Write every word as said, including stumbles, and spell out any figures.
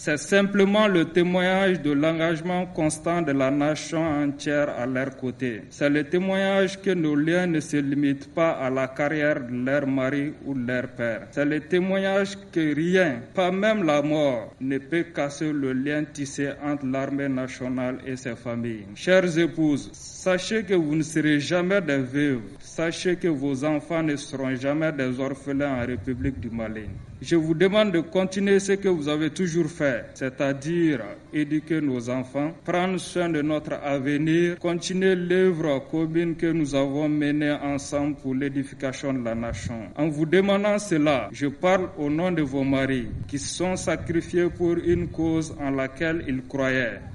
C'est simplement le témoignage de l'engagement constant de la nation entière à leur côté. C'est le témoignage que nos liens ne se limitent pas à la carrière de leur mari ou de leur père. C'est le témoignage que rien, pas même la mort, ne peut casser le lien tissé entre l'armée nationale et ses familles. Chères épouses, sachez que vous ne serez jamais des veuves. Sachez que vos enfants ne seront jamais des orphelins en République du Mali. Je vous demande de continuer ce que vous avez toujours fait, c'est-à-dire éduquer nos enfants, prendre soin de notre avenir, continuer l'œuvre commune que nous avons menée ensemble pour l'édification de la nation. En vous demandant cela, je parle au nom de vos maris qui se sont sacrifiés pour une cause en laquelle ils croyaient.